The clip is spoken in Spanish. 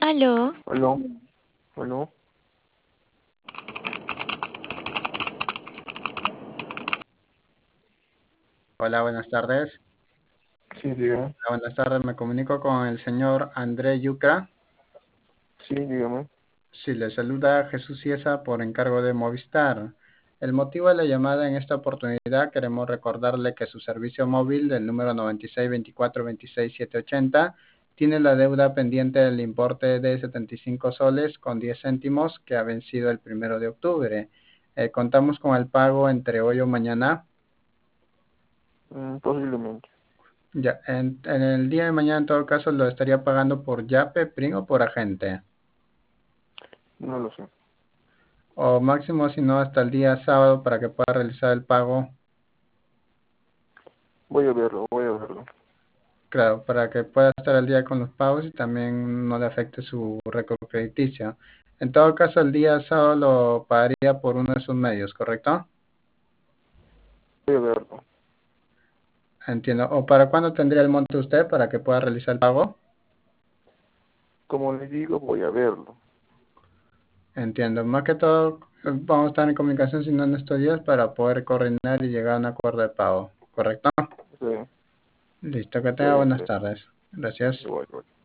Aló, Aló, aló, Hola, buenas tardes. sí, dígame, Hola, buenas tardes. Me comunico con el señor André Yucra. sí, dígame. Sí, le saluda Jesús Ciesa por encargo de Movistar. El motivo de la llamada en esta oportunidad, queremos recordarle que su servicio móvil del número 9624262780 tiene la deuda pendiente del importe de 75 soles con 10 céntimos que ha vencido el 1 de octubre. Contamos con el pago entre hoy o mañana. Posiblemente, Ya, en el día de mañana, en todo caso, lo estaría pagando por Yape, PRIN o por agente. no lo sé. O máximo, si no, hasta el día sábado para que pueda realizar el pago. Voy a verlo. Claro, para que pueda estar al día con los pagos y también no le afecte su récord crediticio. En todo caso, el día sábado lo pagaría por uno de sus medios, ¿correcto? Voy a verlo. Entiendo. ¿O para cuándo tendría el monto usted para que pueda realizar el pago? Como le digo, voy a verlo. Entiendo. Más que todo, vamos a estar en comunicación, si no en estos días, para poder coordinar y llegar a un acuerdo de pago, ¿correcto? Sí, Listo, que está tenga bien, buenas gracias. tardes. Gracias. Igual, igual.